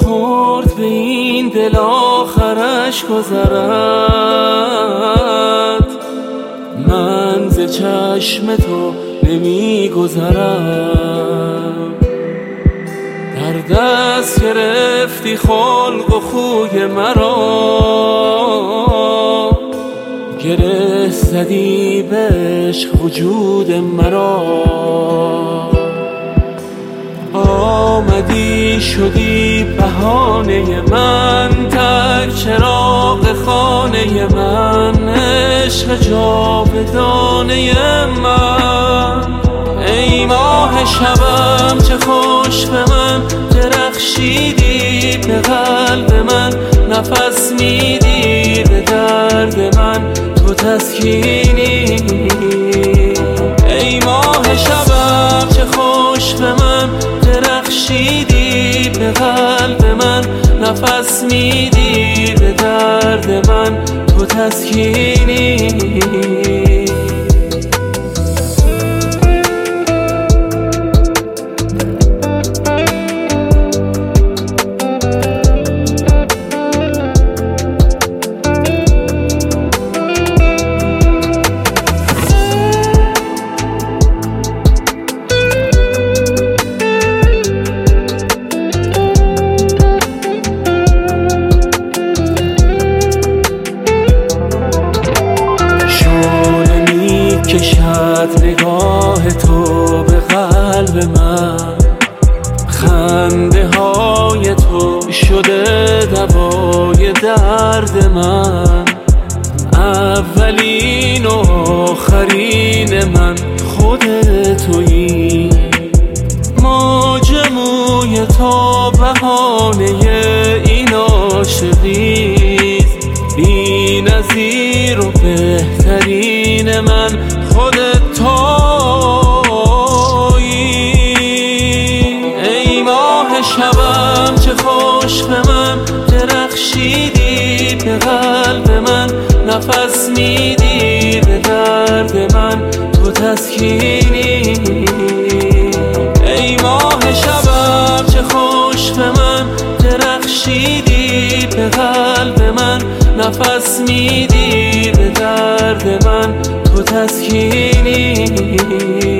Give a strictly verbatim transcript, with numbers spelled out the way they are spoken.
خورد به این دل آخرش گذرد، من ز چشم تو نمی گذرم. در دست گرفتی خلق و خوی مرا، گره زدی به عشق وجود مرا. آمدی شدی بهانه من، تک چراغ خانه من، عشق جاودانه من. ای ماه شبم چه خوش به من درخشیدی، به قلب من نفس میدی، به درد من تو تسکینی. ای ماه شبم چه خوش به من درخشیدی، به قلب من نفس میدی، به درد من تو تسکینی. کشد نگاه تو به قلب من، خنده های تو شده دوای درد من. اولین و آخرین من خود تویی، موجموی تو بهانه این عاشقیست. بی نظیر و بهترین من خودت تویی. ای ماه شبم چه خوش به من درخشیدی، به قلب من نفس میدی، به درد من تو تسکینی. ای ماه شبم چه خوش به من درخشیدی، به قلب من نفس میدی، به درد من تو تسکینی.